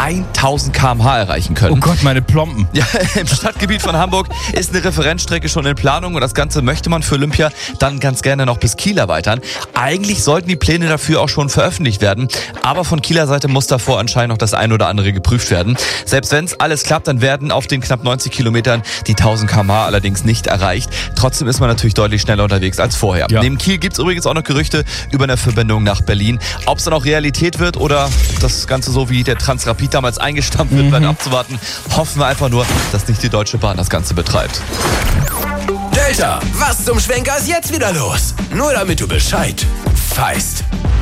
1000 km/h erreichen können. Oh Gott, meine Plomben. Ja, im Stadtgebiet von Hamburg ist eine Referenzstrecke schon in Planung und das Ganze möchte man für Olympia dann ganz gerne noch bis Kiel erweitern. Eigentlich sollten die Pläne dafür auch schon veröffentlicht werden, aber von Kieler Seite muss davor anscheinend noch das ein oder andere geprüft werden. Selbst wenn es alles klappt, dann werden auf den knapp 90 Kilometern die 1000 km/h allerdings nicht erreicht. Trotzdem ist man natürlich deutlich schneller unterwegs als vorher. Ja. Neben Kiel gibt es übrigens auch noch Gerüchte über eine Verbindung nach Berlin. Ob es dann auch Realität wird oder das Ganze so wie der Transrapid damals eingestampft wird, bleibt abzuwarten. Hoffen wir einfach nur, dass nicht die Deutsche Bahn das Ganze betreibt. Delta, was zum Schwenker ist jetzt wieder los? Nur damit du Bescheid weißt.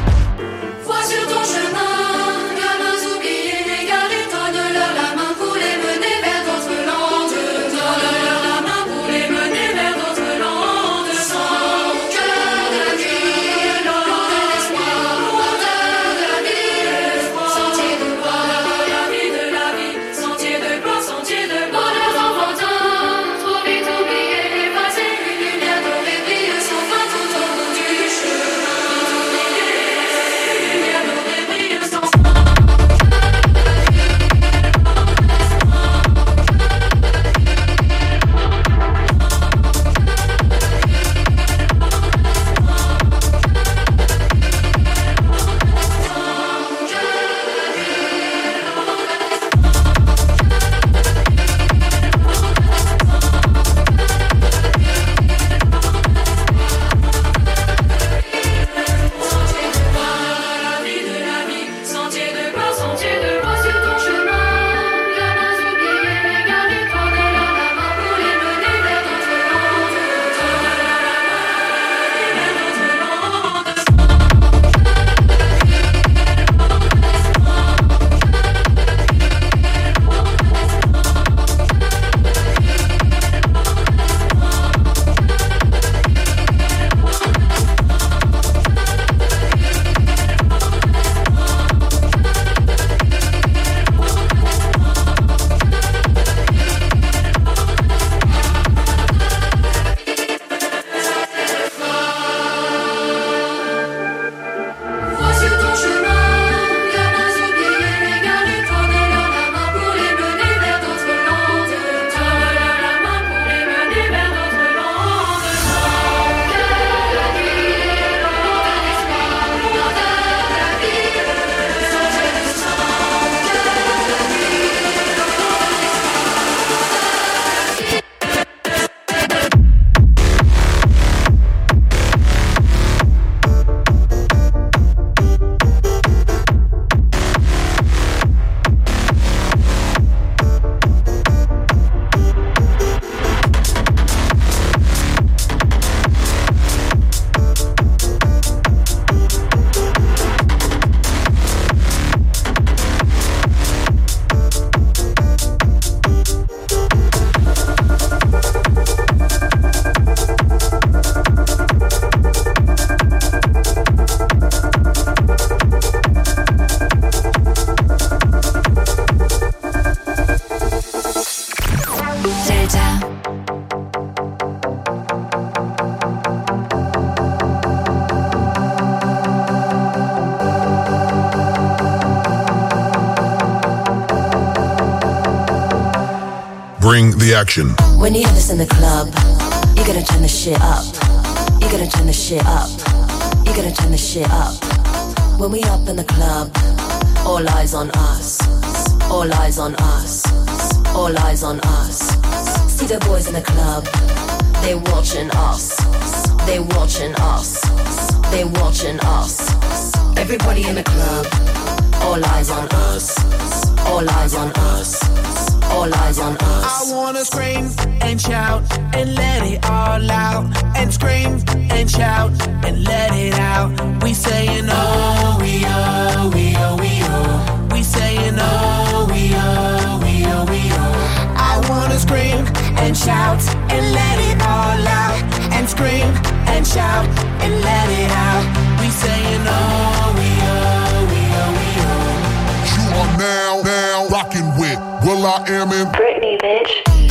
Bring the action. When you hear this in the club, you gotta turn the shit up. You gotta turn the shit up. You gotta turn the shit up. When we up in the club, all eyes on us. All eyes on us. All eyes on us. See the boys in the club, they watching us. They watching us. They watching us. Everybody in the club, all eyes on us. All eyes on us. All eyes on us. I wanna scream and shout and let it all out. And scream and shout and let it out. We saying oh, we oh, we oh, we oh. We saying oh, we oh, we oh, we oh. I wanna scream and shout and let it all out. And scream and shout and let it out. We saying oh, we oh, we oh, we oh. You are now rocking with will.i.am in Britney, bitch.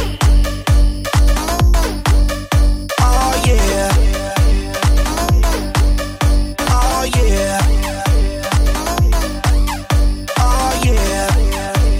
Oh yeah. Oh yeah. Oh yeah.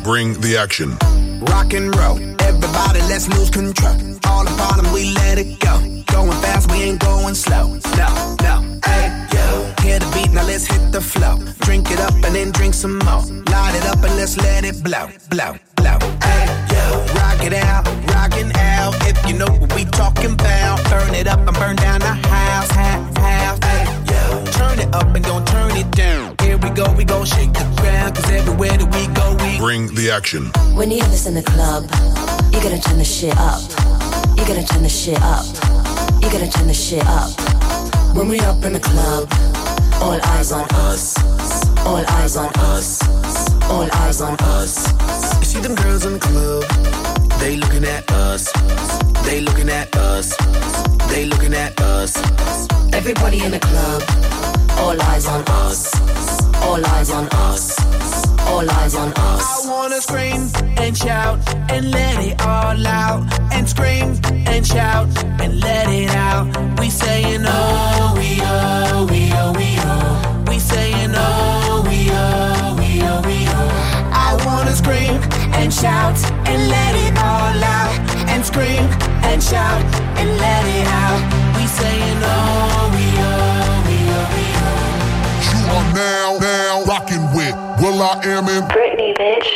Bring the action. Rock and roll, everybody let's lose control. All the bottom we let it go. Going fast, we ain't going slow. No, no, hey, yo. Hear the beat, now let's hit the flow. Drink it up and then drink some more. Light it up and let's let it blow, blow, blow. Hey, yo. Rock it out, rockin' out. If you know what we talking about. Burn it up and burn down the house, house. Hey, yo. Turn it up and don't turn it down. Here we go shake the ground. Cause everywhere that we go, we bring the action. When you have this in the club, you gotta turn the shit up. You gotta turn the shit up. You gotta turn the shit up. When we up in the club, all eyes on us. All eyes on us. All eyes on us. You see them girls in the club, they looking at us. They looking at us. They looking at us. Everybody in the club, all eyes on us. All eyes on us. All eyes on us. I wanna scream and shout and let it all out. And scream and shout and let it out. We saying oh, we oh, we oh, we oh. We saying oh, we oh, we oh, we oh. I wanna scream and shout and let it all out. And scream and shout and let it out. We saying oh, we oh, we oh, we oh. You are now rocking with will.i.am in Britney, bitch.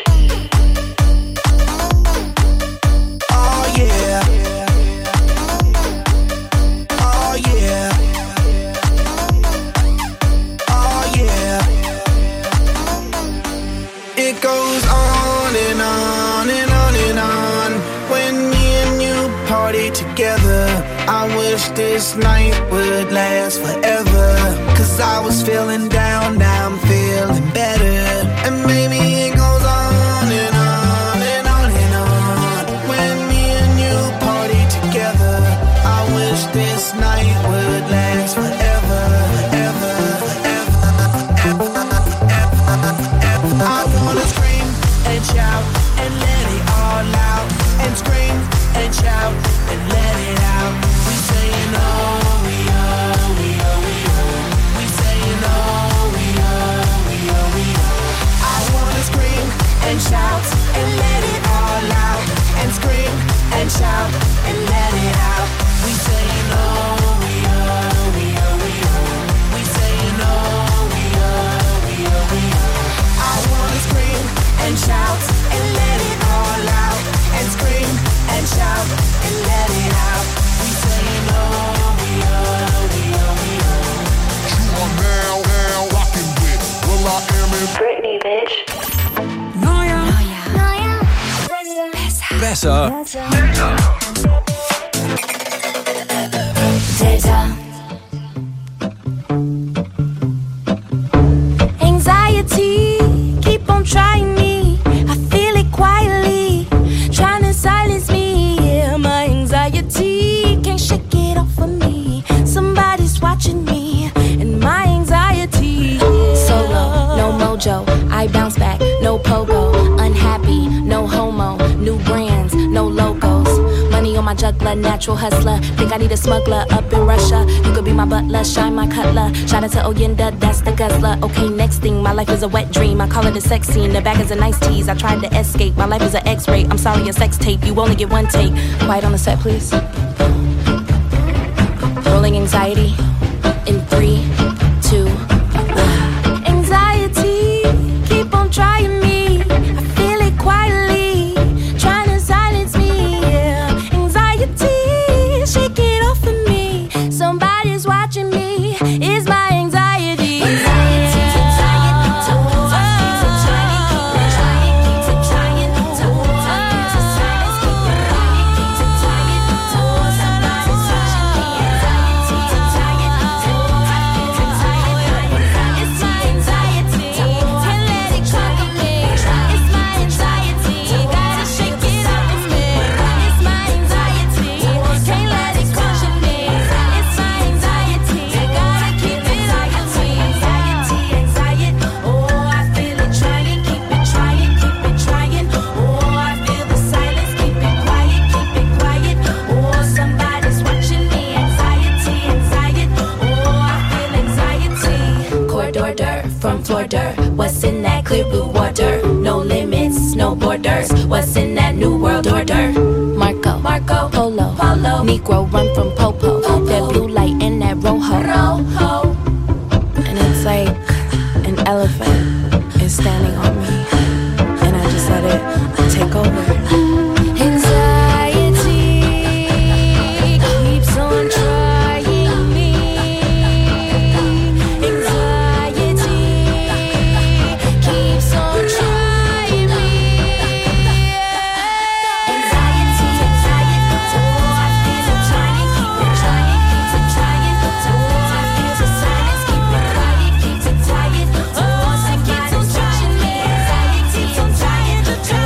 Oh yeah. Oh yeah. Oh yeah. It goes on and on and on and on. When me and you party together, I wish this night would last forever. Cause I was feeling down, now I'm feeling better. And maybe it goes on and on and on and on. When me and you party together, I wish this night would last forever, forever, forever, forever, forever. I wanna scream and shout and let it all out. And scream and shout and let it out. We saying oh, we oh, we oh, we oh. We saying oh, we oh, we oh, we oh. I wanna scream and shout and let it all out. And scream and shout and let it out. We saying oh, we oh, we oh, we oh. We saying oh, we oh, we oh, we oh. I wanna scream and shout and let it all out. And scream and shout and let it out. We saying oh, we oh, we oh, we oh. You are now rocking with will.i.am in Britney, bitch. Besser. Data. Anxiety, keep on trying me. I feel it quietly, trying to silence me. Yeah, my anxiety can't shake it off of me. Somebody's watching me, and my anxiety. Solo, no mojo, I bounce back, no pogo. Unhappy, no homo, new brands, no logos. Money on my juggler, natural hustler. Think I need a smuggler up in Russia. You could be my butler, shine my cutler. Shout out to Oyenda, that's the guzzler. Okay, next thing, my life is a wet dream. I call it a sex scene, the bag is a nice tease. I tried to escape, my life is an X-ray. I'm sorry, a sex tape, you only get one take. Quiet on the set, please. Rolling anxiety in 3, 2, 1. Anxiety, keep on trying me. I feel it quietly, trying to silence me. Yeah. Anxiety, shake it off of me. Somebody's watching me. It's my anxiety. From Florida, what's in that clear blue water? No limits, no borders. orders. What's in that new world order? Marco, Polo, Negro run from Popo. That blue light in that Rojo. And it's like an elephant is standing on me, and I just let it take over. Anxiety keeps on trying me. Anxiety keeps on trying me. Anxiety, oh, I feel it trying, keep it trying, keeps it trying. Oh, I feel the silence, keep it quiet, keeps it tired. Oh, it keeps on touching me. Anxiety, I'm trying to try.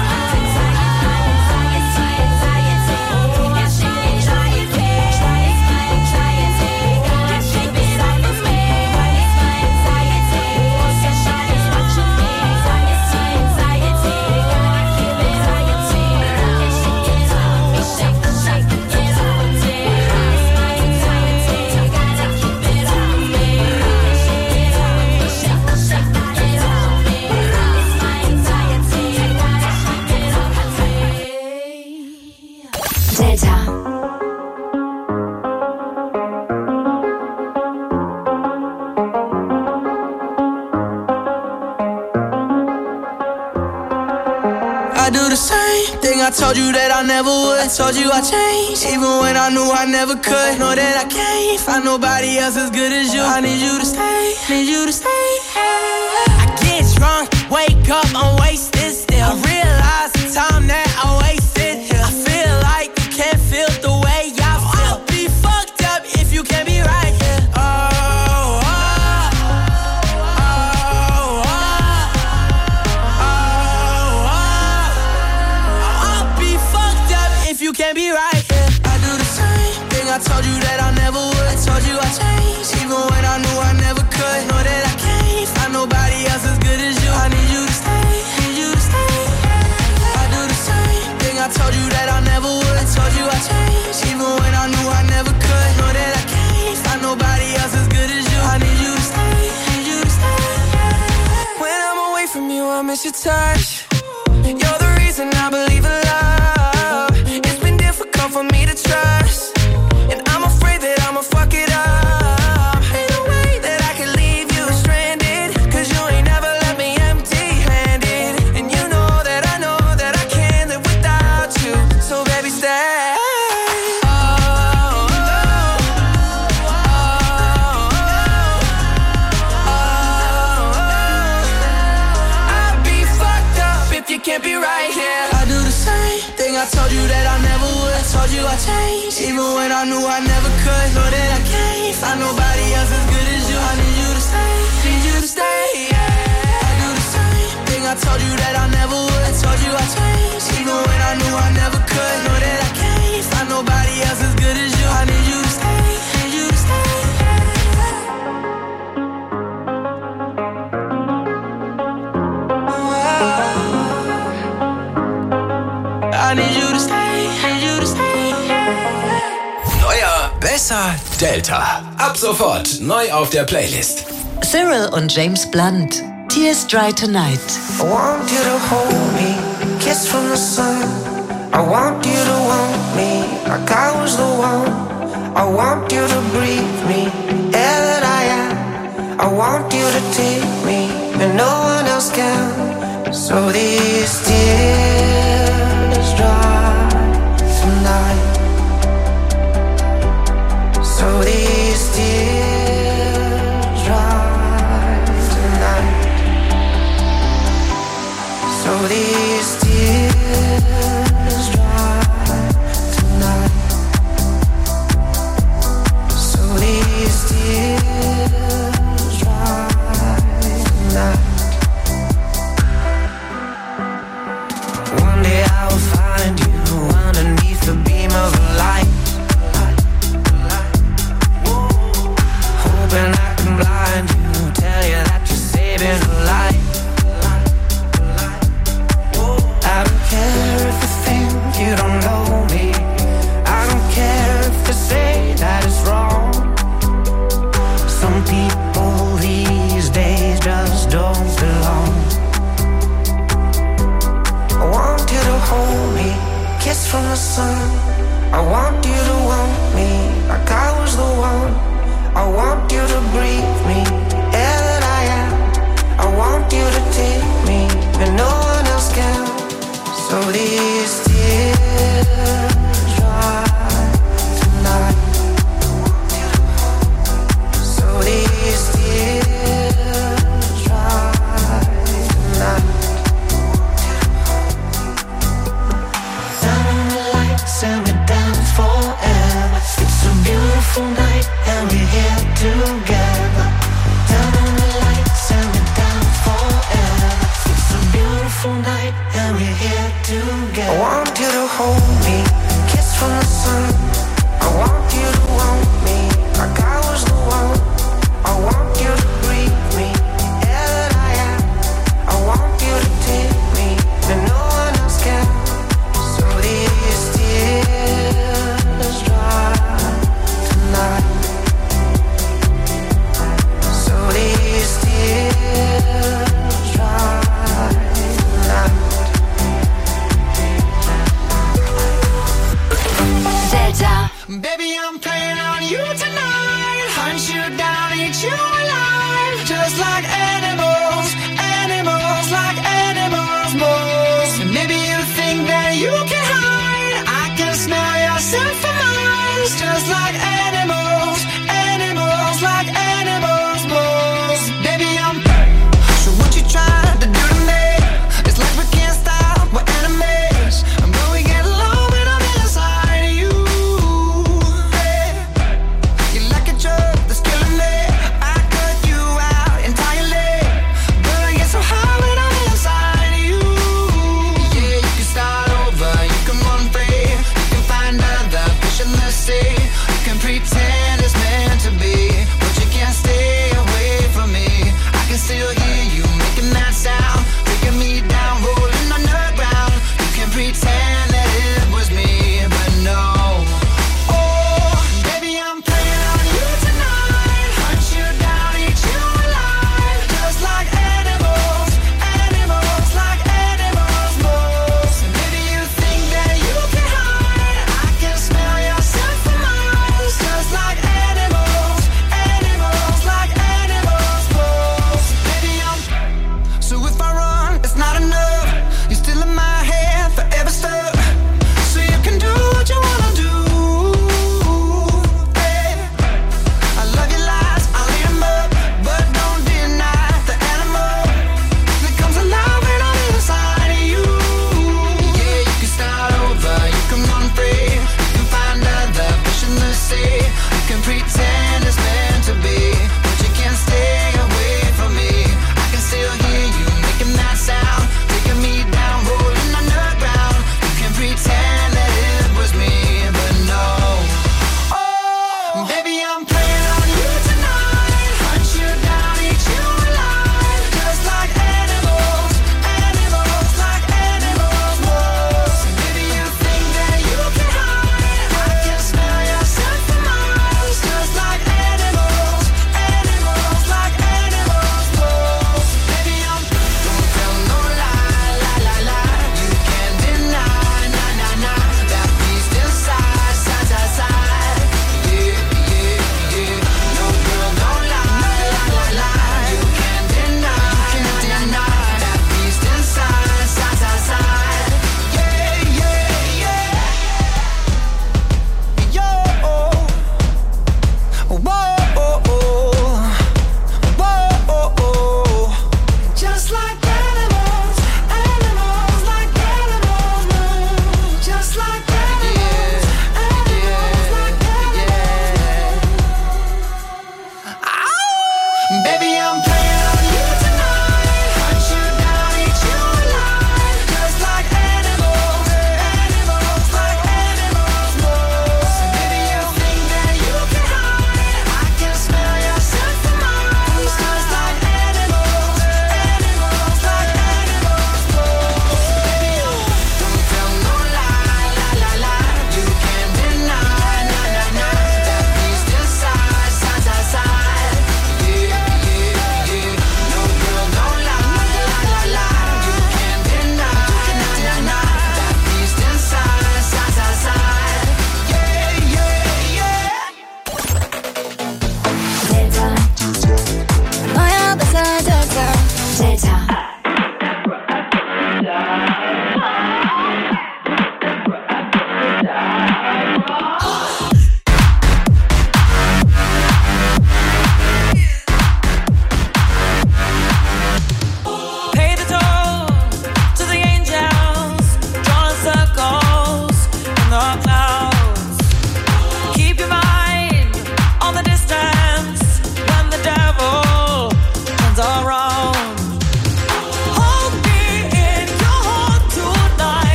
I do the same thing I told you that I never would. I told you I changed, even when I knew I never could. Know that I can't find nobody else as good as you. I need you to stay, need you to stay. I get drunk, wake up, I'm wasted still. I realize the time that I wasted here. I feel like you can't feel the way I feel. I'll be fucked up if you can't be right here. You can't be right, yeah. I do the same thing I told you that I never would. I told you I changed, even when I knew I never could. Know that I can't find nobody else as good as you. I need you to stay, need you to stay. I do the same thing I told you that I never would. I told you I changed, even when I knew I never could. Know that I can't find nobody else as good as you. I need you to stay, need you to stay. When I'm away from you, I miss your touch. You're the reason I believe in love. For me to trust, and I'm afraid that I'ma fuck it up. Ain't no way that I can leave you stranded, cause you ain't never left me empty-handed. And you know that I can't live without you. So baby, stay. I'd be fucked up if you can't be right here. I do the same thing I told you that I never would. I told you I changed, even when I knew I never could. Know that I can't find nobody else as good as you. I need you to stay, need you to stay, yeah. I do the same thing I told you that I never would. I told you I changed, even when I knew I never could. Know that I can't find nobody else as good as you. I need you to stay, need you to stay. I need you to stay, need you to stay. Neuer, besser, Delta. Ab sofort neu auf der Playlist. Cyril und James Blunt. Tears Dry Tonight. I want you to hold me, kiss from the sun. I want you to want me like I was the one. I want you to breathe me, air that I am. I want you to take me, and no one else can. So these tears dry tonight. So these tears dry tonight. So these tears dry tonight. So these tears dry tonight. One day I will find you underneath the beam of a light. Hoping I can blind you, tell you that you're saving a life. I don't care if you think you don't know me. I don't care if you say that it's wrong. Some people these days just don't belong. from the sun. I want you to want me like I was the one. I want you to breathe me, air that I am. I want you to take me and no one else can. So these tears dry tonight. So these tears dry tonight. Down the lights and we dance forever. It's a beautiful night and we're here together. Down the lights and we dance forever. It's a beautiful night and we're here together. I want you to hold me, kiss from the sun. I want you to want me like I was the one. I want you to breathe me, air that I am. I want you to take me and no one else can. So these tears dry tonight. So these tears dry tonight.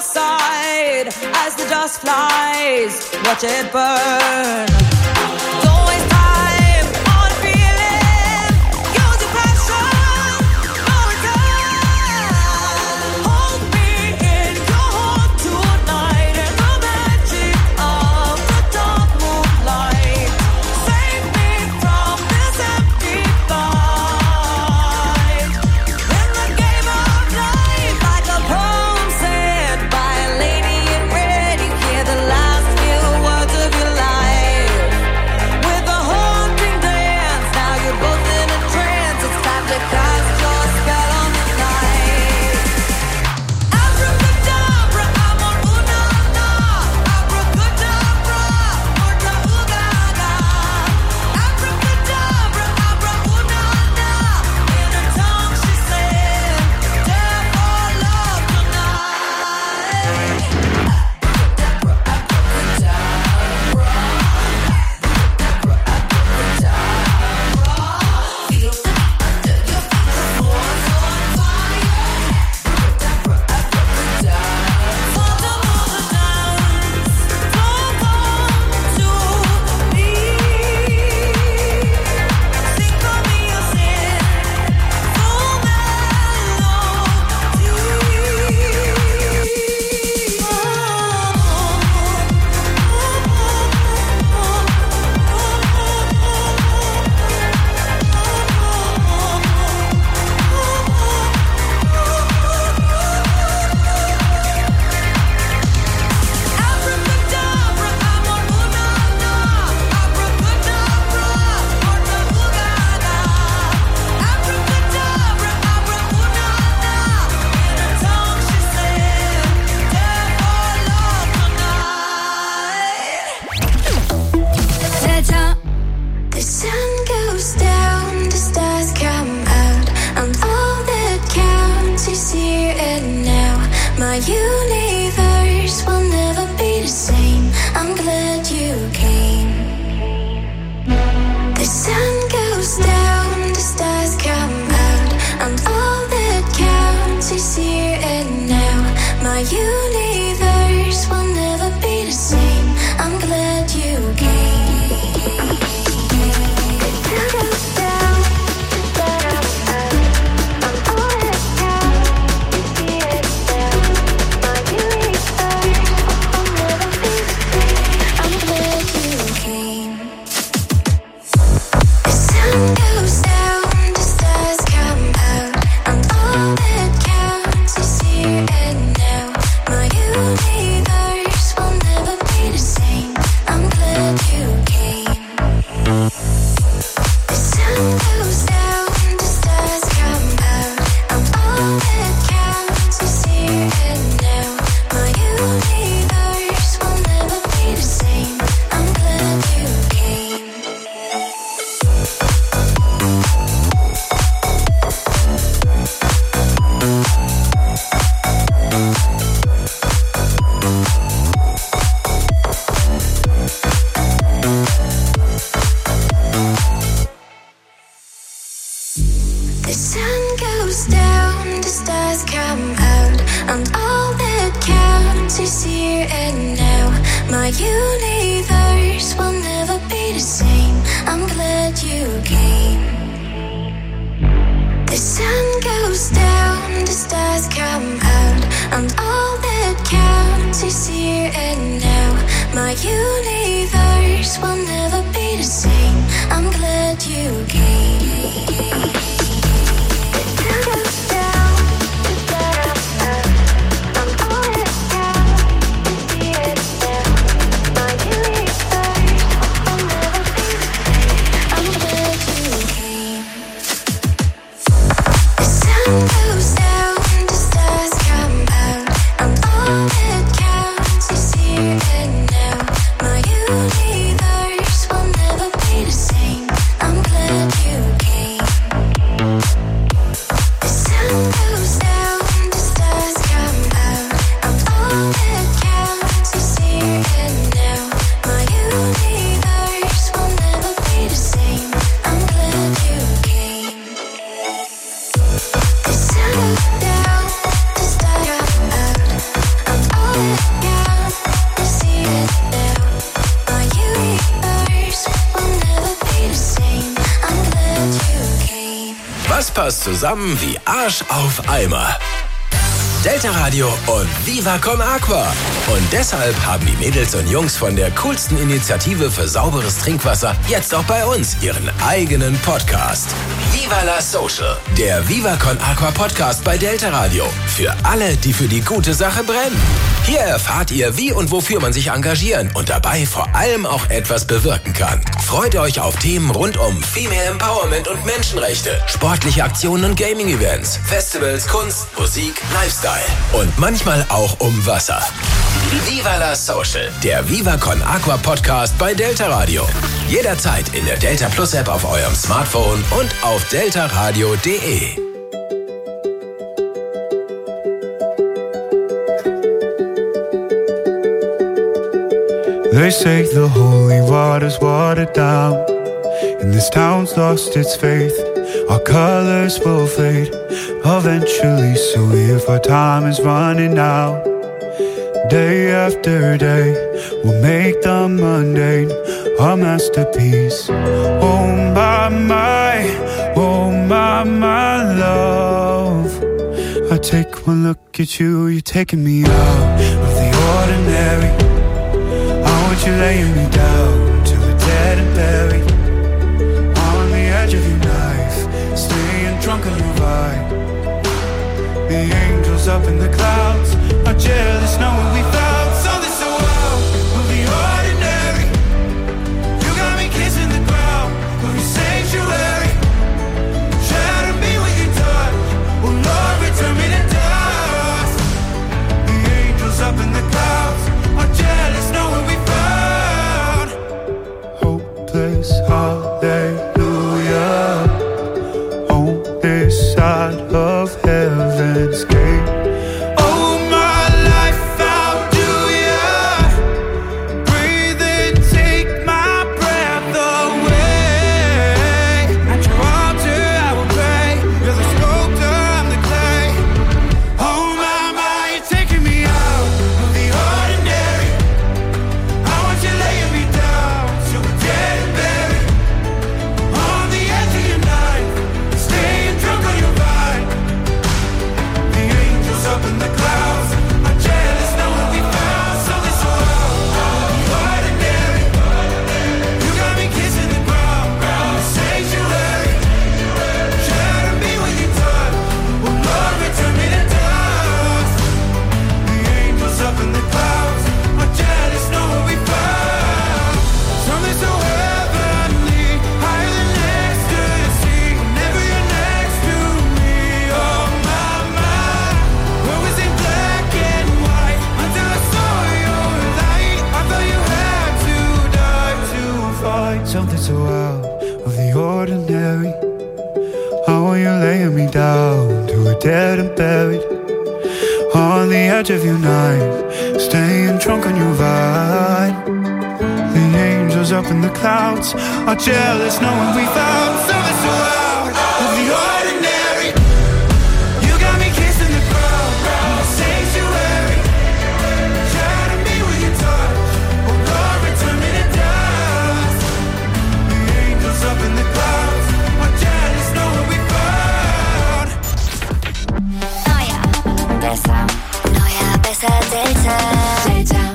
side as the dust flies. Watch it burn. Don't waste time on feeling. Use your passion. No return. Hold me in your heart tonight in the magic of the dark moonlight. Save me from this empty fight. In the game of life, like a poem said by a lady in red, you hear the last few words of your life. With a haunting dance, now you're both in a trance. It's time to cast your spell on the night. Abracadabra, amor, una, na. Abracadabra, morta, ugaga. Abracadabra, abra, una, na. In her tongue she said, "Death or love tonight." Abracadabra, amor, una, na. Abracadabra, morta, ugaga. Abracadabra, abra, una, na. In her tongue she said, "Death or love tonight." Ta-ta. The sun goes down, the stars come out, and all that counts is here and now. My universe will never be the same. I'm glad you came. The sun goes down, the stars come out, and all that counts is here and now. My universe will never be the same. I'm glad you came. The sun goes down, the stars come out, and all that counts is here and now. My universe will never be the same. I'm glad you came. The sun goes down, the stars come out, and all that counts is here and now. My universe will never be the same. I'm glad you came. The sun goes down, the stars come out, and all that counts is here and now. My universe will never be the same. I'm glad you came. The sun goes down, the stars come out, and all that counts is here and now. My universe will never be the same. I'm glad you came. The sun goes down, the stars come out, and all that counts is here and now. My universe will never be the same. I'm glad you came. The sun goes down, the stars come out, and all that counts is here and now. My universe will never be the same. I'm glad you came. The sun goes down, the stars come out, and all that counts is here and now. My universe will never be the same. I'm glad you came. The sun goes down, the stars come out, and all that counts is here and now. My universe will never be the same. I'm glad you came. The sun goes down, the stars come out, and all passt zusammen wie Arsch auf Eimer. Delta Radio und Viva Con Aqua. Und deshalb haben die Mädels und Jungs von der coolsten Initiative für sauberes Trinkwasser jetzt auch bei uns ihren eigenen Podcast. Viva la Social, der Viva Con Aqua Podcast bei Delta Radio. Für alle, die für die gute Sache brennen. Hier erfahrt ihr, wie und wofür man sich engagieren und dabei vor allem auch etwas bewirken kann. Freut euch auf Themen rund um Female Empowerment und Menschenrechte, sportliche Aktionen und Gaming-Events, Festivals, Kunst, Musik, Lifestyle und manchmal auch um Wasser. Viva la Social, der Viva Con Aqua Podcast bei Delta Radio. Jederzeit in der Delta Plus App auf eurem Smartphone und auf deltaradio.de. They say the holy water's watered down, and this town's lost its faith. Our colors will fade eventually, so if our time is running out, day after day, we'll make the mundane a masterpiece. Oh my, love. I take one look at you, you're taking me out of the ordinary. I want you laying me down till we're dead and buried, on the edge of your knife, staying drunk on your vibe. The angels up in the clouds are jealous knowing we found something so wild of the ordinary. You got me kissing the ground of your sanctuary. Shatter me with your touch, oh Lord, return me to dust. The angels up in the clouds are jealous knowing we found hopeless hallelujah on this side of heaven's gate. Oh my life, how do ya breathe and take my breath away? At your altar I will pray. You're the sculptor, I'm the clay. Oh my, you're taking me out of the ordinary. I want you laying me down till we're dead and buried, on the edge of your knife, staying drunk on your vine. The angels up in the clouds are jealous knowing we found something so out of the ordinary. You got me kissing the ground, the sanctuary. Shatter me with your touch, oh Lord, return me to dust. The angels up in the clouds are jealous knowing we found something so heavenly, higher than ecstasy. Whenever you're next to me, oh my, where was it black and white until I saw your light? I thought you had to die to find something so out of the ordinary. I want you laying me down till we're dead and buried, on the edge of your knife, staying drunk on your vine. The angels up in the clouds are jealous knowing we found something so out of the ordinary. You got me kissing the ground, the sanctuary. Shatter me with your touch, oh Lord, return me to dust. The angels up in the clouds are jealous knowing we found. 너야 뺏어 Delta.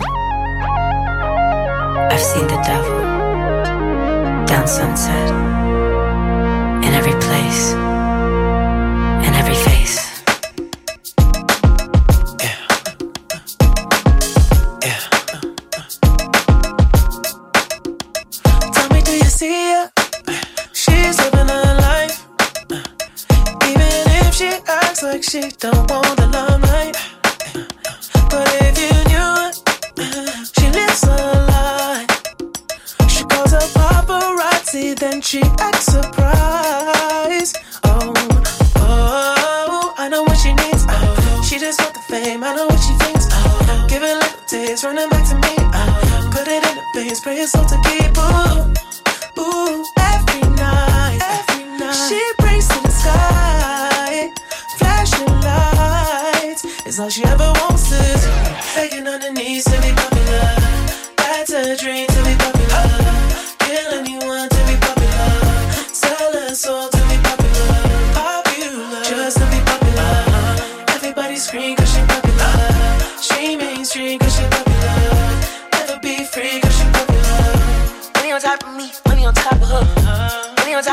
I've seen the devil down Sunset, in every place, in every face. Tell me, do you see her? She's living her life, even if she acts like she don't want the limelight. But if you knew it, she lives a lie. She calls her paparazzi, then she acts surprised. Oh, I know what she needs. She just want the fame, I know what she thinks. Give it little taste, running back to me. Put it in the veins, pray it's all to keep. Ooh, every night. She prays to the sky, flashing lights. It's all she ever wants to do. Begging on her knees to be popular. That's a dream to be popular. Kill anyone to be popular. Sell her soul to be popular. Popular.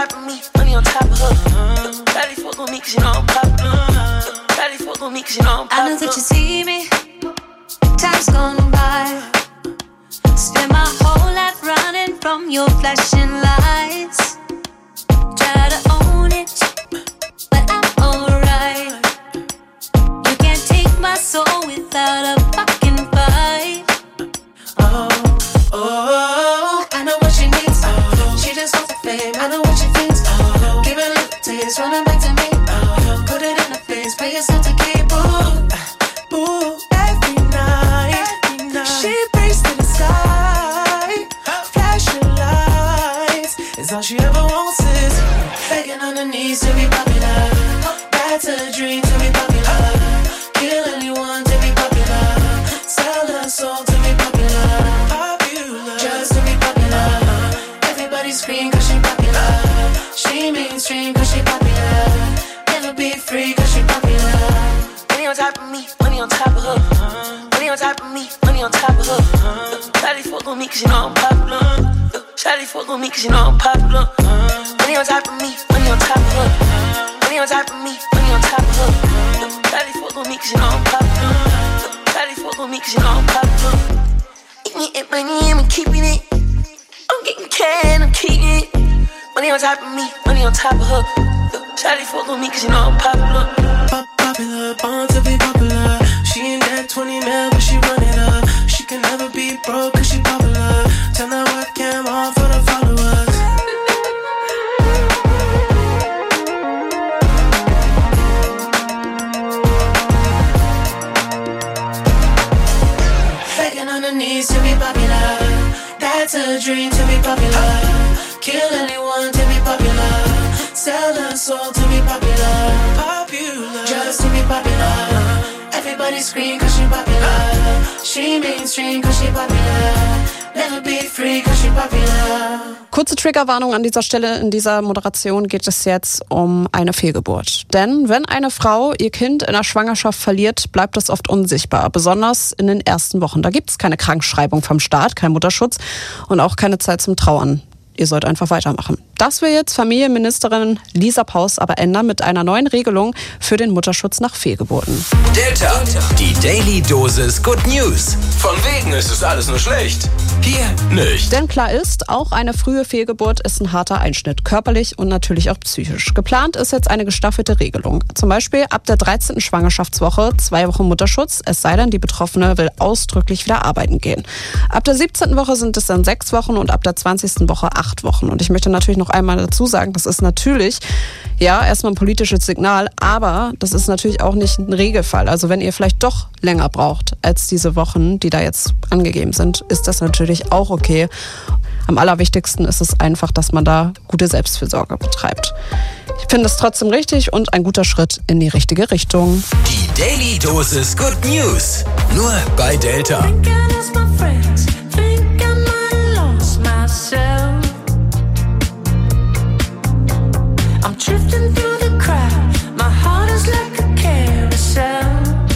top of me, money on top of her. Daddy fuck on me cause you know I'm popular. Daddy fuck on me cause you know I'm popular. I know that you see me, time's gone by. Spend my whole life running from your flashing lights. Try to own it, but I'm alright. You can't take my soul without a fucking fight. Oh, I know what she needs. She just wants the fame. I know what she thinks. Give it a little taste, running back to me. Put it in her face, pay yourself to keep. Ooh, every night. She prays to the sky. Flashing lights is all she ever wants is begging on her knees to be popular. That's a dream to be popular. Kill anyone to be popular. Sell her soul to be popular. Just to be popular. Everybody scream cause she popular. She mainstream cause she popular. Never be free cause she popular. Money on top of me, money on top of her. Money on top of me, money on top of her. Shawty fuck on me cause you know I'm popular. Shawty fuck on me cause you know I'm popular. Money on top of me, money on top of her. Money on top of me, money on top of her. Shawty fuck on me cause you know I'm popular. Shawty fuck on me cause you know I'm popular. Eating money and I'm keeping it. I'm getting cash, I'm keeping it. Money on top of me, money on top of her. Shawty fuck on me cause you know I'm popular. Popular, born to be popular. She ain't that 20 mil, but she run it up. She can never be broke cause she popular. Turn that webcam on for the followers. Begging on her knees to be popular. That's a dream to be popular. Kill anyone to be popular. Sell her soul to be popular. Just to be popular. Everybody scream cause she popular. She mainstream cause she popular. Never be free cause she popular. Kurze Triggerwarnung an dieser Stelle. In dieser Moderation geht es jetzt um eine Fehlgeburt. Denn wenn eine Frau ihr Kind in der Schwangerschaft verliert, bleibt das oft unsichtbar. Besonders in den ersten Wochen. Da gibt es keine Krankschreibung vom Staat, kein Mutterschutz und auch keine Zeit zum Trauern. Ihr sollt einfach weitermachen. Das will jetzt Familienministerin Lisa Paus aber ändern mit einer neuen Regelung für den Mutterschutz nach Fehlgeburten. Delta, die Daily Dosis Good News. Von wegen ist es alles nur schlecht. Hier nicht. Denn klar ist, auch eine frühe Fehlgeburt ist ein harter Einschnitt, körperlich und natürlich auch psychisch. Geplant ist jetzt eine gestaffelte Regelung. Zum Beispiel ab der 13. Schwangerschaftswoche 2 Wochen Mutterschutz, es sei denn, die Betroffene will ausdrücklich wieder arbeiten gehen. Ab der 17. Woche sind es dann 6 Wochen und ab der 20. Woche 8 Wochen. Und ich möchte natürlich noch einmal dazu sagen, das ist natürlich, ja, erstmal ein politisches Signal, aber das ist natürlich auch nicht ein Regelfall. Also wenn ihr vielleicht doch länger braucht als diese Wochen, die da jetzt angegeben sind, ist das natürlich auch okay. Am allerwichtigsten ist es einfach, dass man da gute Selbstfürsorge betreibt. Ich finde es trotzdem richtig und ein guter Schritt in die richtige Richtung. Die Daily Dosis Good News. Nur bei Delta. I'm drifting through the crowd. My heart is like a carousel.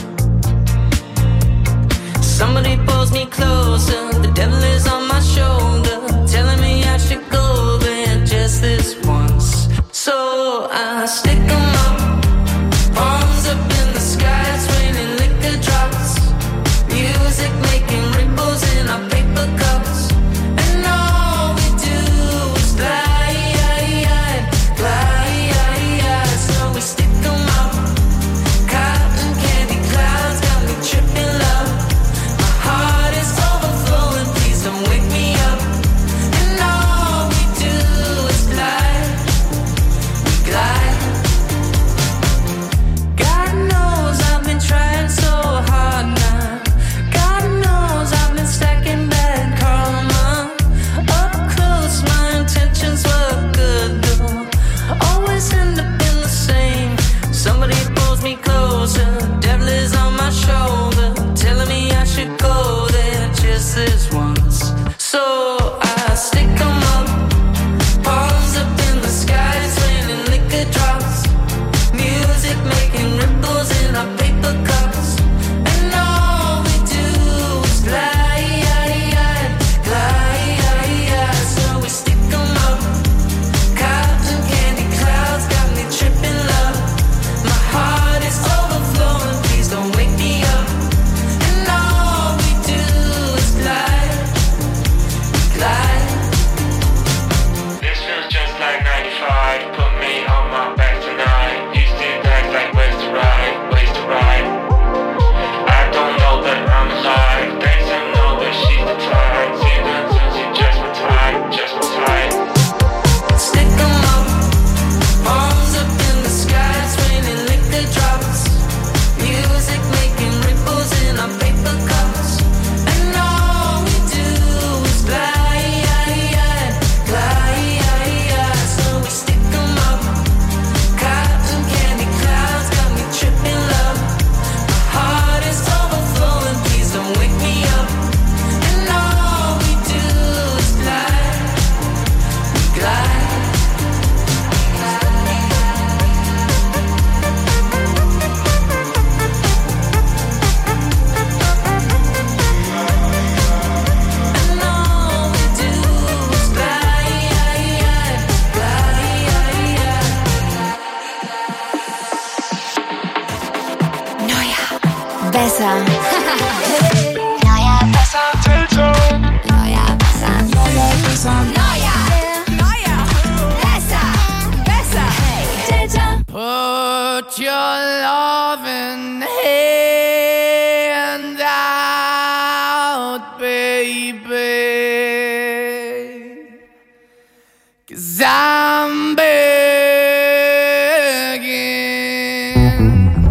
Somebody pulls me closer. The devil is on my shoulder, telling me I should go there just this once. So I stick 'em up, palms up in the sky. It's raining liquor drops. Music making ripples in our paper cups. And all we do is glide. music making ripples in our paper cups. And all we do is glide, glide. So we stick 'em up. Cotton candy clouds got me tripping love. My heart is overflowing, please don't wake me up. And all we do is glide, glide. Besser. Neuer, besser. Neuer, besser. Neuer, besser. Neuer, besser. Besser. Hey, Delta. Put your loving hand out, baby. 'Cause I'm begging.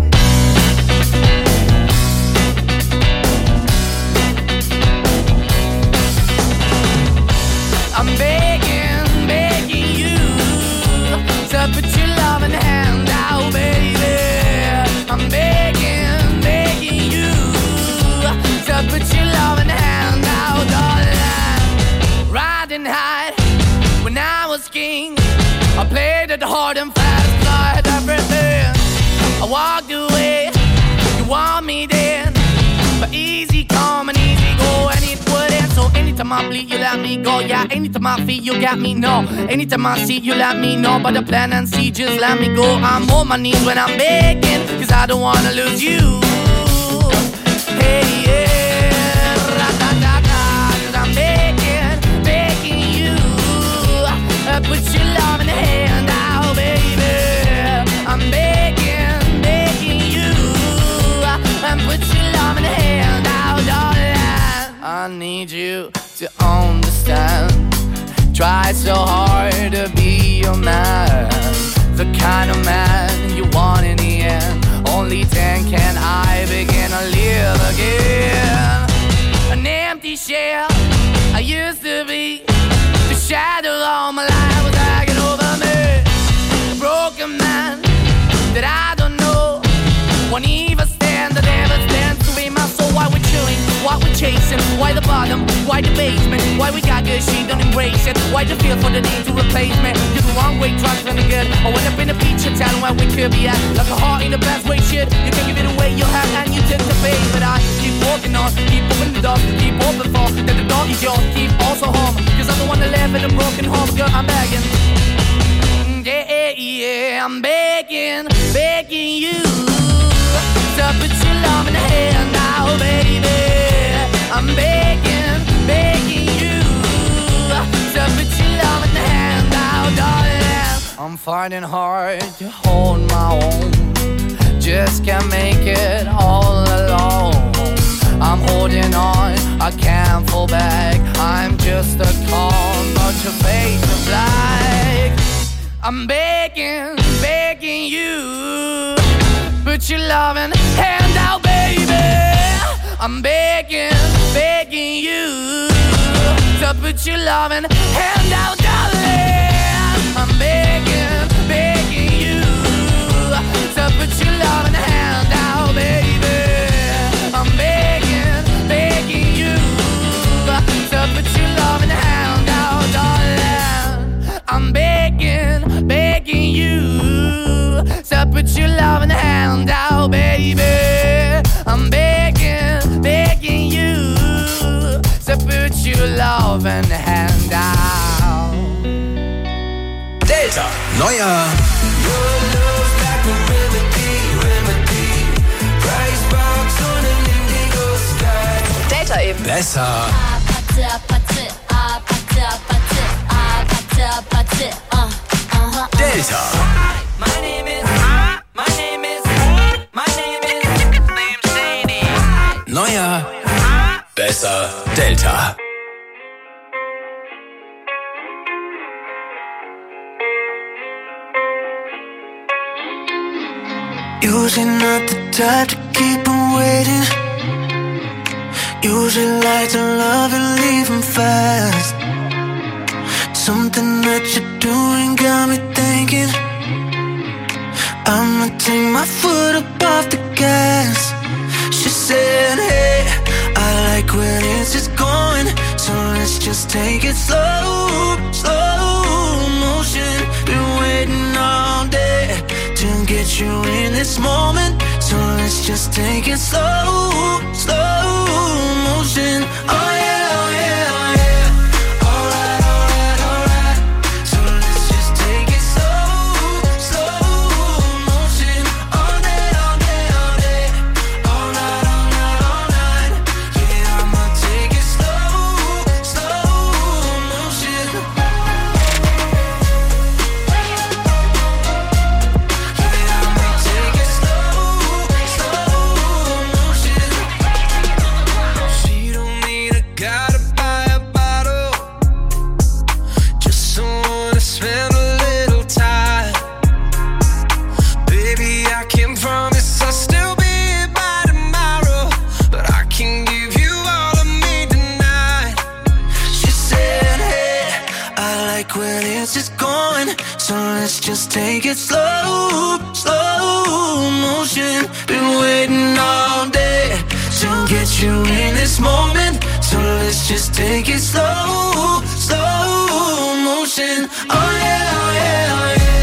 I'm begging, begging you to put your loving hand out, baby. I'm begging, begging you to put your loving hand out, darling. Riding high when I was king, I played it hard and fast, tried everything. I walked away, you want me then, but easy come and easy go, and it wouldn't. So anytime I bleed, you let me go. Yeah, anytime I feel, you got me, no. Anytime I see, you let me know. But the plan and see, just let me go. I'm on my knees when I'm begging, 'cause I don't wanna lose you. Hey, yeah, ra-da-da-da, 'cause I'm begging, begging you. Put your love in the hand out, baby. I'm begging, begging you. Put your love in the hand out, darling. I need you to understand. Try so hard to be your man, the kind of man you want in the end. Only then can I begin to live again. An empty shell I used to be, the shadow all my life was hanging over me. A broken man that I don't know, won't even stand, that never stands to be my soul. Why we're chilling, why we're chasing, why the bottom, why the basement, why we got good, she don't embrace it. Why the feel for the need to replace me? You're the wrong way, trying to good. I went up in a feature town where we could be at, like a heart in the best way, shit. You can give it away, you have, and you tend to pay. But I keep walking on, keep opening the door, keep open for that the door is yours, keep also home. 'Cause I'm the one that live in a broken home, girl, I'm begging. Yeah, I'm begging, begging you to put your love in the hand now, baby. I'm begging, begging you to put your love in the hand now, darling. I'm finding hard to hold my own, just can't make it all alone. I'm holding on, I can't fall back. I'm just a call, but your face is black. I'm begging, begging you, put your loving hand out, baby. I'm begging, begging you to put your loving hand out, darling. I'm begging, begging you to put your loving hand out, baby. I'm begging, begging you to put your loving hand out, darling. I'm begging, begging you to put your loving hand out, baby. I'm begging, begging you to put your loving hand out. Delta, neuer Delta eben. besser. Delta. My name is Neuer, besser. Delta. You Usually not the type to keep them waiting. Usually like to love and leave them fast. Something that you're doing got me thinking I'ma take my foot up off the gas. She said, hey, I like where this is going, so let's just take it slow, slow motion. Been waiting all day to get you in this moment, so let's just take it slow, slow motion. Oh yeah, oh yeah, oh yeah. Just take it slow, slow motion. Been waiting all day to get you in this moment, so let's just take it slow, slow motion. Oh yeah, oh yeah, oh yeah.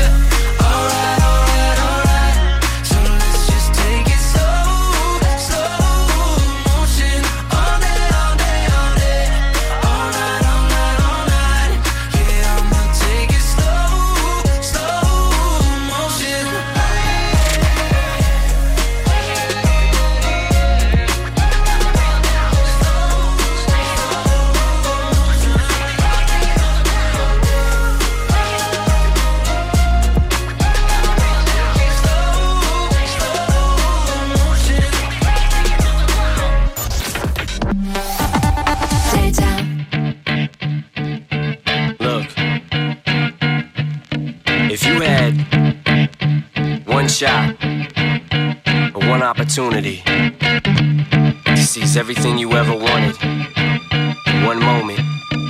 Shot, or one opportunity to seize everything you ever wanted in one moment.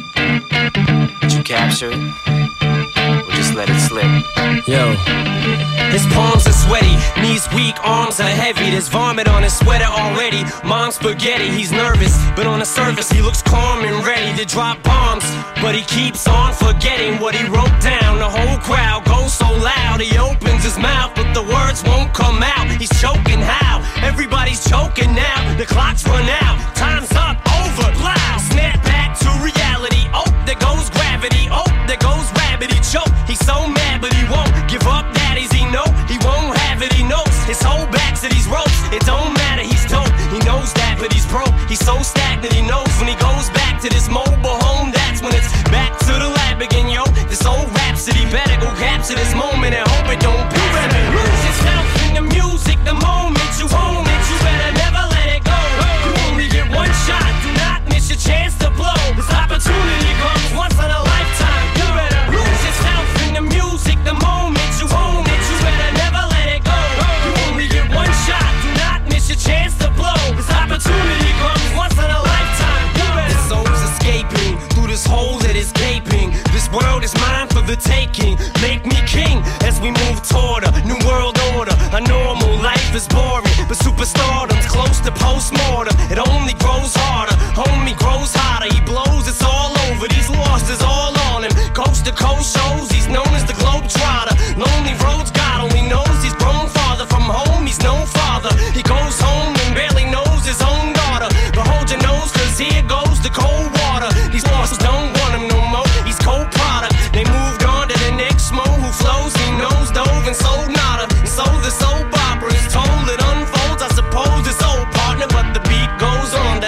Did you capture it, or just let it slip? Yo. His palms are sweaty, knees weak, arms are heavy. There's vomit on his sweater already. Mom's spaghetti, he's nervous, but on the surface he looks calm and ready to drop bombs. But he keeps on forgetting what he wrote down. The whole crowd goes so loud, he opens his mouth, but the words won't come out. He's choking how? Everybody's choking now. The clock's run out, time's up, over, loud. Snap back to reality. Oh, there goes gravity. Oh, there goes rabbit. He choke. He's so mad, but he won't give up. Daddies, he know he won't have it. He knows his whole back to these ropes. It don't matter. He's dope. He knows that, but he's broke. He's so stagnant. He knows when he goes back to this mobile home, that's when it's back to the lab again. Yo, this old rhapsody better go capture this moment and hope it don't pass. Lose yourself in the music the moment you own it. You better never let it go. You only get one shot. Do not miss your chance to blow. This opportunity comes once in a lifetime. You better lose yourself in the music the moment you own it. You better never let it go. You only get one shot. Do not miss your chance to blow. This opportunity comes once in a lifetime. This soul's escaping through this hole that is gaping. This world is mine for the taking. Make me king as we move toward a new world order. A normal life is boring, but superstardom's close to postmortem. It only grows harder, homie grows hotter. He blows, it's all over. These losses all on him. Coast to coast shows, he's known as the Globetrotter. Lonely roads, God only knows he's grown farther from home. He's no father. He goes home and barely knows his own daughter. But hold your nose, cause here goes the cold water. These losses don't want him no more. He's cold product. They moved on to the next mo who flows. He knows dove and sold nada. And so the soap opera is told. It unfolds, I suppose it's old partner, but the beat goes on.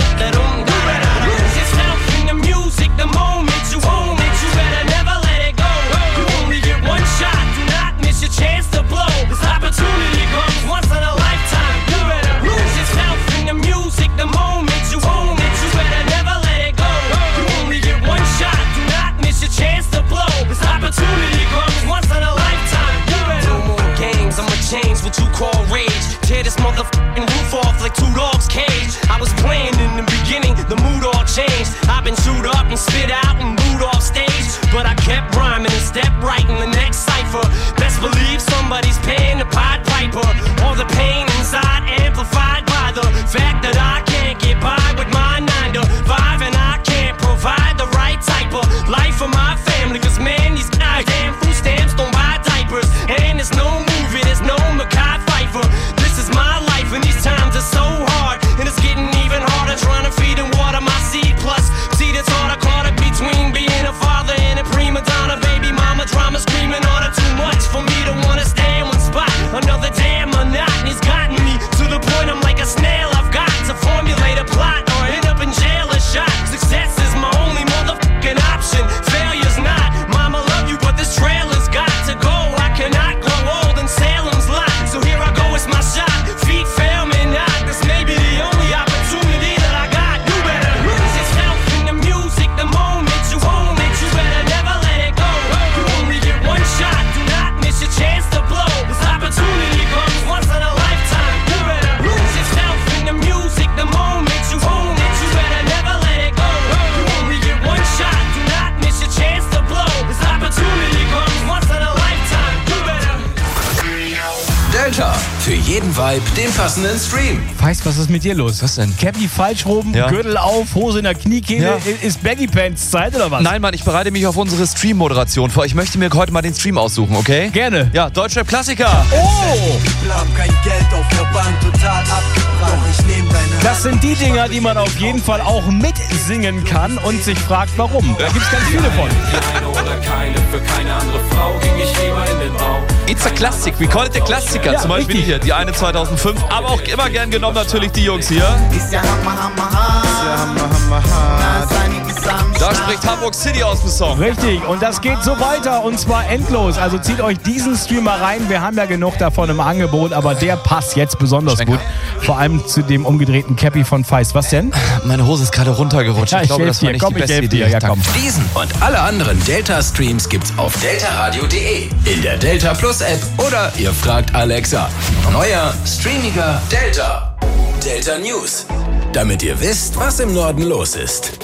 Lose yourself in the music the moment you own it. You better never let it go. You only get one shot. Do not miss your chance to blow. This opportunity comes once in a lifetime. You better tear this motherfucking roof off like two dogs' cage. I was playing in the beginning, the mood all changed. I've been chewed up and spit out and booed off stage, but I kept rhyming and stepped right in the next cipher. Best believe somebody's paying the Pied Piper. All the pain inside amplified by the fact that I can't get by with my 9 to 5, and I can't provide the right type of life for my family. Cause man, these goddamn food stamps don't buy diapers, and there's no movie, there's no Mekhi Phifer. This is my life, and these times are so hard, and it's getting even harder trying to feed and water my seed. Plus, see that's hard, I caught it between being a father and a prima donna. Baby mama drama screaming on her too much for me to wanna stay in one spot. Another damn monotony's gotten me to the point I'm like a snail. I've got to formulate a plot or end up in jail or shot. Success is my only motherfucking option. Failure's not. Mama love you, but this trailer's got to go. I cannot grow old in Salem's lot. So here I go, it's my shot. Feet fail me not. This may be the only opportunity that I got. You better lose yourself in the music the moment you own it. You better never let it go. You only get one shot. Do not miss your chance to blow. This opportunity comes once in a lifetime. You better lose yourself in the music the moment you own it. You better never let it go. You only get one shot. Do not miss your chance to blow. This opportunity comes once in a lifetime. You better. Delta. Für jeden Vibe den passenden Stream. Weißt, was ist mit dir los? Was denn? Cappy falsch rum, Ja. Gürtel auf, Hose in der Kniekehle. Ja. Ist Baggy Pants Zeit oder was? Nein, Mann, ich bereite mich auf unsere Stream-Moderation vor. Ich möchte mir heute mal den Stream aussuchen, okay? Gerne. Ja, Deutschrap-Klassiker. Oh! Kein Geld auf der Bank, total abgebrannt. Doch ich nehm deine Das sind die Dinger, die man auf jeden Fall auch mitsingen kann und sich fragt, warum. Da gibt's ganz viele von. Eine oder keine, für keine andere Frau ging ich lieber in den Bau. It's a Classic, we call it the Klassiker. Ja, Zum Beispiel richtig. hier, die eine 2005, aber auch immer gern genommen natürlich die Jungs hier. Ist ja Hammer hart. Da spricht Hamburg City aus dem Song. Richtig, und das geht so weiter und zwar endlos. Also zieht euch diesen Streamer rein. Wir haben ja genug davon im Angebot, aber der passt jetzt besonders Schwenker. gut. Vor allem zu dem umgedrehten Cappy von Feist. Was denn? Meine Hose ist gerade runtergerutscht. Ja, Ich glaube, helf das war dir. nicht Komm, die ich beste helf Idee. dir. Ja, Danke. komm. Diesen und alle anderen Delta-Streams gibt's auf deltaradio.de, in der Delta Plus App oder ihr fragt Alexa. Neuer, streamiger Delta. Delta News. Damit ihr wisst, was im Norden los ist.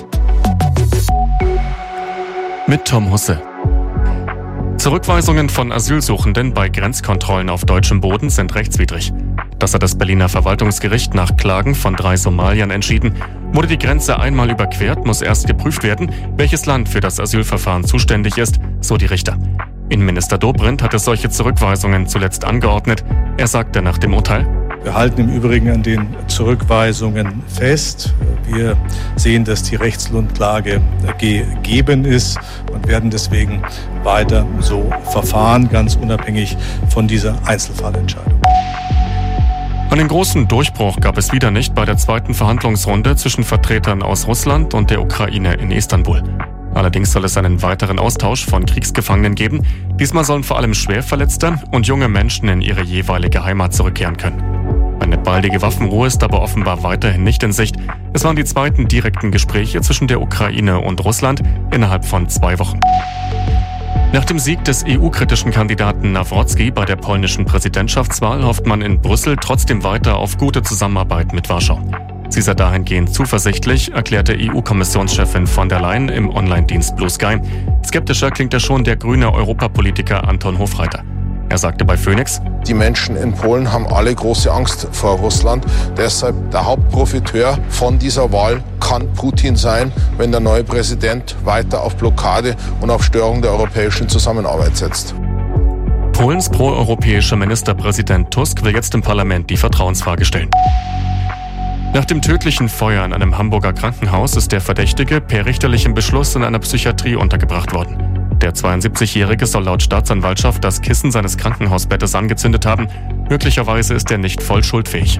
Mit Tom Husse. Zurückweisungen von Asylsuchenden bei Grenzkontrollen auf deutschem Boden sind rechtswidrig. Das hat das Berliner Verwaltungsgericht nach Klagen von 3 Somaliern entschieden. Wurde die Grenze einmal überquert, muss erst geprüft werden, welches Land für das Asylverfahren zuständig ist, so die Richter. Innenminister Dobrindt hatte solche Zurückweisungen zuletzt angeordnet. Er sagte nach dem Urteil: Wir halten im Übrigen an den Zurückweisungen fest. Wir sehen, dass die Rechtsgrundlage gegeben ist und werden deswegen weiter so verfahren, ganz unabhängig von dieser Einzelfallentscheidung. Einen großen Durchbruch gab es wieder nicht bei der zweiten Verhandlungsrunde zwischen Vertretern aus Russland und der Ukraine in Istanbul. Allerdings soll es einen weiteren Austausch von Kriegsgefangenen geben. Diesmal sollen vor allem Schwerverletzte und junge Menschen in ihre jeweilige Heimat zurückkehren können. Eine baldige Waffenruhe ist aber offenbar weiterhin nicht in Sicht. Es waren die zweiten direkten Gespräche zwischen der Ukraine und Russland innerhalb von 2 Wochen. Nach dem Sieg des EU-kritischen Kandidaten Nawrocki bei der polnischen Präsidentschaftswahl hofft man in Brüssel trotzdem weiter auf gute Zusammenarbeit mit Warschau. Sie sei dahingehend zuversichtlich, erklärte EU-Kommissionschefin von der Leyen im Online-Dienst Blue Sky. Skeptischer klingt ja schon der grüne Europapolitiker Anton Hofreiter. Er sagte bei Phoenix: Die Menschen in Polen haben alle große Angst vor Russland. Deshalb der Hauptprofiteur von dieser Wahl kann Putin sein, wenn der neue Präsident weiter auf Blockade und auf Störung der europäischen Zusammenarbeit setzt. Polens proeuropäischer Ministerpräsident Tusk will jetzt im Parlament die Vertrauensfrage stellen. Nach dem tödlichen Feuer in einem Hamburger Krankenhaus ist der Verdächtige per richterlichem Beschluss in einer Psychiatrie untergebracht worden. Der 72-Jährige soll laut Staatsanwaltschaft das Kissen seines Krankenhausbettes angezündet haben. Möglicherweise ist er nicht voll schuldfähig.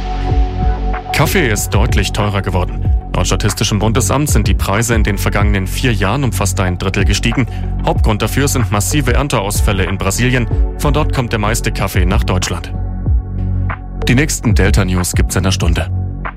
Kaffee ist deutlich teurer geworden. Laut Statistischem Bundesamt sind die Preise in den vergangenen 4 Jahren um fast 1/3 gestiegen. Hauptgrund dafür sind massive Ernteausfälle in Brasilien. Von dort kommt der meiste Kaffee nach Deutschland. Die nächsten Delta News gibt's in einer Stunde.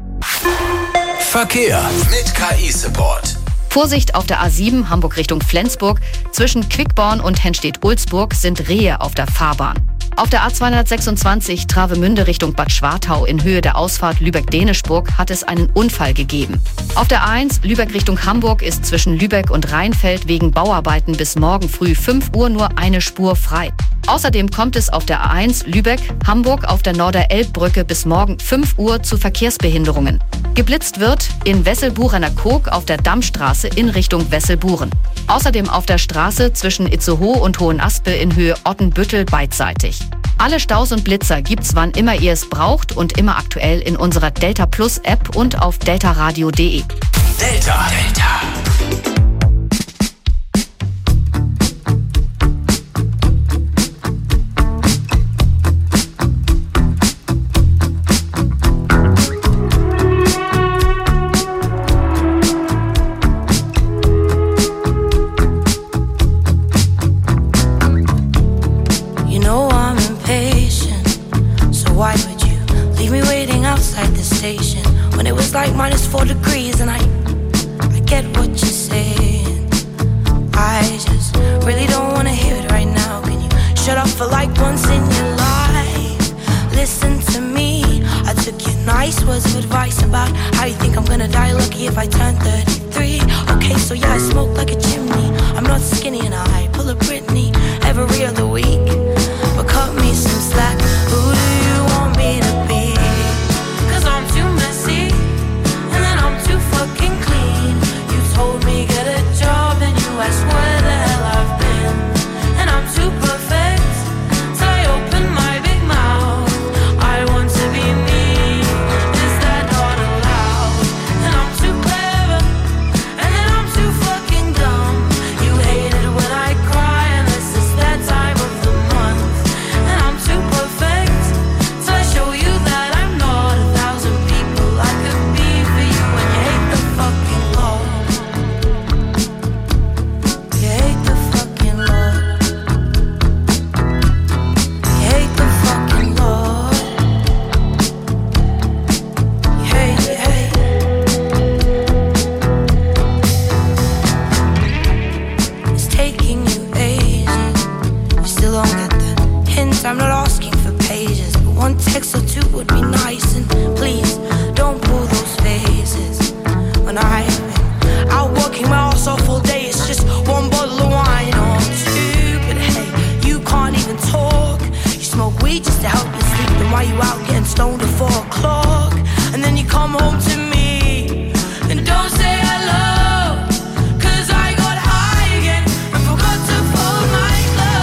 Verkehr mit KI-Support. Vorsicht auf der A7 Hamburg Richtung Flensburg. Zwischen Quickborn und Hennstedt-Ulzburg sind Rehe auf der Fahrbahn. Auf der A226 Travemünde Richtung Bad Schwartau in Höhe der Ausfahrt Lübeck-Dänischburg hat es einen Unfall gegeben. Auf der A1 Lübeck Richtung Hamburg ist zwischen Lübeck und Rheinfeld wegen Bauarbeiten bis morgen früh 5 Uhr nur eine Spur frei. Außerdem kommt es auf der A1 Lübeck-Hamburg auf der Norder-Elb-Brücke bis morgen 5 Uhr zu Verkehrsbehinderungen. Geblitzt wird in Wesselburener-Koog auf der Dammstraße in Richtung Wesselburen. Außerdem auf der Straße zwischen Itzehoe und Hohenaspe in Höhe Ottenbüttel beidseitig. Alle Staus und Blitzer gibt's wann immer ihr es braucht und immer aktuell in unserer Delta Plus App und auf deltaradio.de. Delta. Like -4 degrees and I get what you're saying. I just really don't wanna hear it right now. Can you shut up for like once in your life? Listen to me. I took your nice words of advice about how you think I'm gonna die lucky if I turn 33. Okay, so yeah, I smoke like a chimney. I'm not skinny and I pull a Britney every other week. But cut me some slack. Who do you want me to be? 'Cause I'm too messy. Too fucking clean. You told me get a job and you asked where the hell I've been. And I'm too perfect till I open my big mouth. I want to be me. Is that not allowed? And I'm too clever and then I'm too fucking dumb. You hate it when I cry and this is that time of the month. And I'm too perfect till I show you that I'm not 1,000 people I could be for you. Fucking Lord. You hate the fucking Lord. You hate the fucking Lord. You hate. It's taking you ages. You still don't get the hint. I'm not asking for pages, but one text or two would be nice. And please don't pull those faces. When I've been out working my ass off all day, it's just one bottle of wine or two. But hey, you can't even talk. You smoke weed just to help you sleep. Then why you out getting stoned at 4 o'clock? And then you come home to me and don't say hello. 'Cause I got high again and forgot to fold my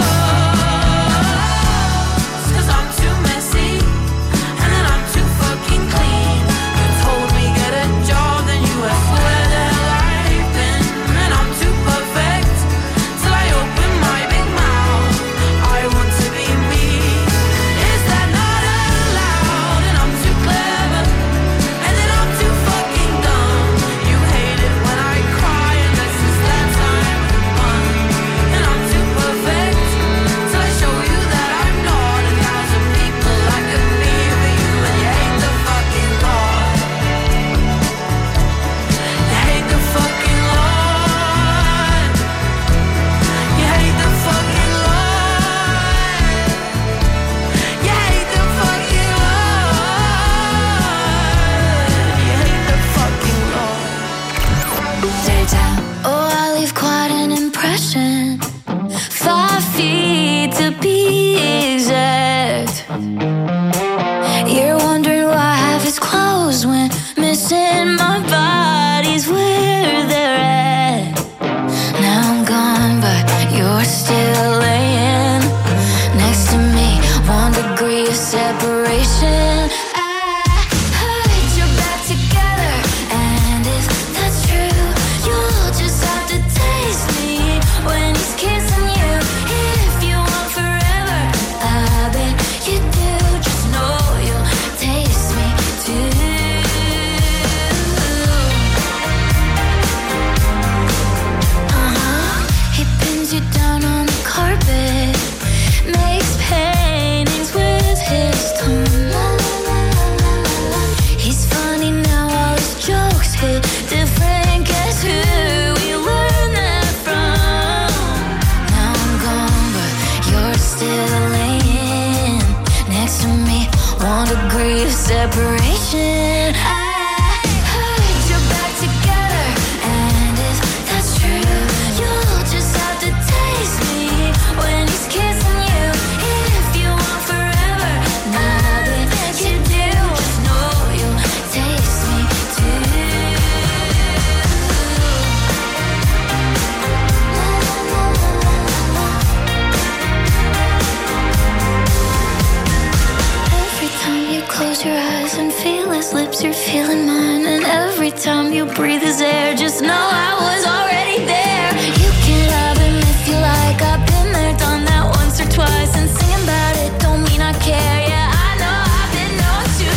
clothes. 'Cause I'm too messy and then I'm too fucking clean. You told me get a job, then you asked where the hell I've been. And I'm too perfect till I open my big mouth. I want to be me. Is that not allowed? And I'm too clever and then I'm too fucking dumb. You hate it when I cry and this is that time of the month. And I'm too perfect till I show you that I'm not 1,000 people I could be for you. And you hate the fucking Lord. You hate the fucking Lord. You hate the fucking Lord. You hate the fucking Lord. You hate the fucking Lord. Delta. Oh, I leave quite an impression. 5 feet to be exact. You're wondering why half is closed when missing my body's where they're at. Now I'm gone, but you're still laying next to me. 1 degree of separation. I put your back together, and if that's true, you'll just have to taste me when he's kissing you. If you want forever, I bet you do. Just know you'll taste me too. separation. I heard you're back together, and if that's true, you'll just have to taste me when he's kissing you. If you want forever, now that you do, just know you'll taste me too. Every time you close your eyes and feel his lips, you're feeling mine. And every time you breathe his air, just know I was already there. You can love him if you like. I've been there, done that once or twice. And singing about it don't mean I care. Yeah, I know I've been known to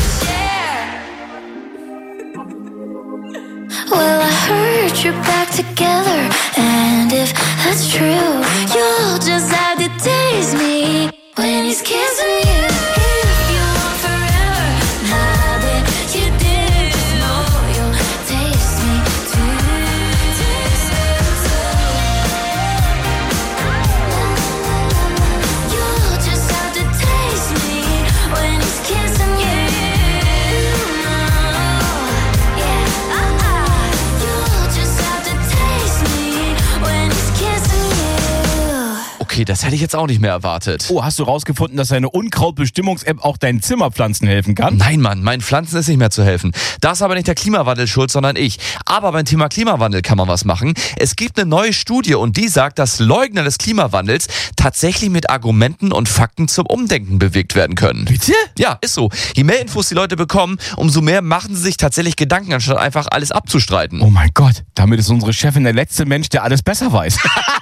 share. Well, I heard you're back together, and if that's true, you'll just have to taste me when he's kissing you. If you want forever, now that you do, just know you'll taste me too. Taste me too. You'll just have to taste me when he's kissing you. Yeah, you'll just have to taste me when he's kissing you. Okay, das hätte ich jetzt auch nicht mehr erwartet. Oh, hast du rausgefunden, dass eine Unkrautbestimmungs-App auch deinen Zimmerpflanzen helfen kann? Nein, Mann, meinen Pflanzen ist nicht mehr zu helfen. Da ist aber nicht der Klimawandel schuld, sondern ich. Aber beim Thema Klimawandel kann man was machen. Es gibt eine neue Studie und die sagt, dass Leugner des Klimawandels tatsächlich mit Argumenten und Fakten zum Umdenken bewegt werden können. Bitte? Ja, ist so. Je mehr Infos die Leute bekommen, umso mehr machen sie sich tatsächlich Gedanken, anstatt einfach alles abzustreiten. Oh mein Gott, damit ist unsere Chefin der letzte Mensch, der alles besser weiß.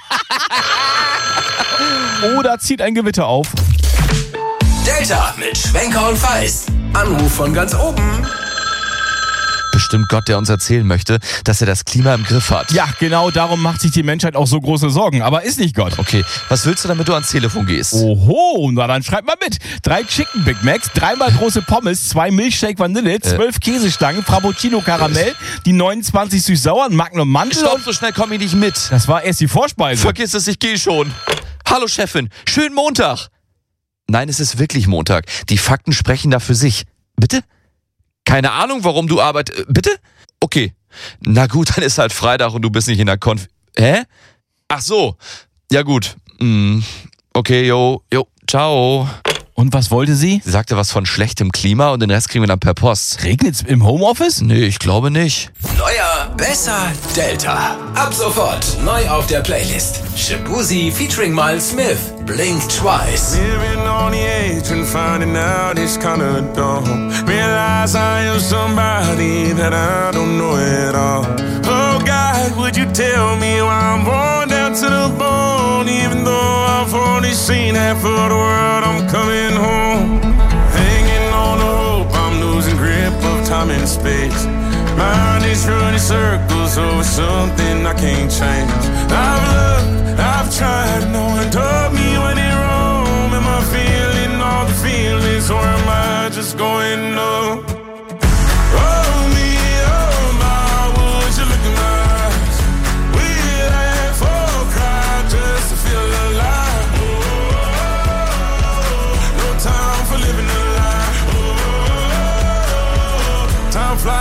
Oder zieht ein Gewitter auf. Delta mit Schwenker und Feist. Anruf von ganz oben. Bestimmt Gott, der uns erzählen möchte, dass er das Klima im Griff hat. Ja, genau darum macht sich die Menschheit auch so große Sorgen. Aber ist nicht Gott. Okay, was willst du, damit du ans Telefon gehst? Oho, na dann schreib mal mit. 3 Chicken Big Macs, 3-mal große Pommes, 2 Milchshake Vanille, 12 Käsestangen, Frappuccino Karamell, die 29 süß-sauren, Magnum Mandel. Stopp, so schnell komme ich nicht mit. Das war erst die Vorspeise. Vergiss es, ich gehe schon. Hallo Chefin, schönen Montag. Nein, es ist wirklich Montag. Die Fakten sprechen da für sich. Bitte? Keine Ahnung, warum du arbeitest. Bitte? Okay. Na gut, dann ist halt Freitag und du bist nicht in der Hä? Ach so. Ja gut. Okay, jo, ciao. Und was wollte sie? Sie sagte was von schlechtem Klima und den Rest kriegen wir dann per Post. Regnet's im Homeoffice? Nee, ich glaube nicht. Neuer, besser, Delta. Ab sofort neu auf der Playlist. Shabuzi featuring Miles Smith. Blink Twice. Living on the edge and finding out it's kinda dumb. Realize I am somebody that I don't know at all. Oh God, would you tell me why I'm worn down to the bone? Even though I've only seen half of the world, I'm coming home. Hanging on to hope, I'm losing grip of time and space. Mind is running circles over something I can't change. I've